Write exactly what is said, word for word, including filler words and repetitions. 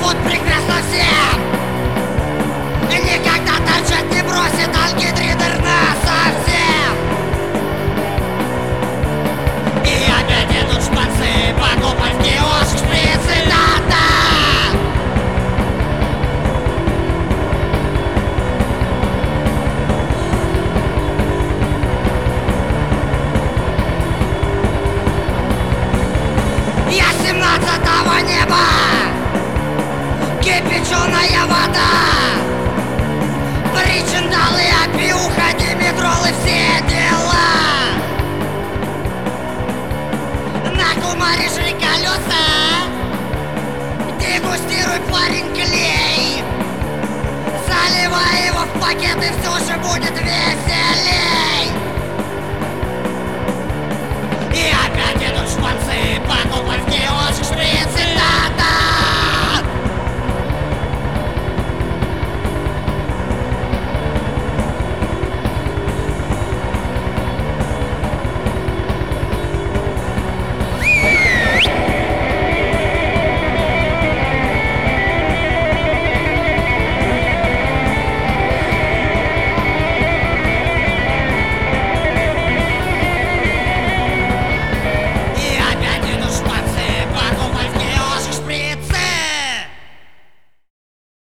живут прекрасно все. Никогда торчать не бросит ангидридер насовсем. И опять идут шпацы покупать в киоск шприцы, да-да. Я семнадцатого неба, кипяченая вода, причиндалы, опиуха, димедролы, все дела. На кумаре жри колеса, дегустируй, парень, клей. Заливай его в пакет, и все же будет веселей. И опять идут шпанцы покупать в киоск шприцы.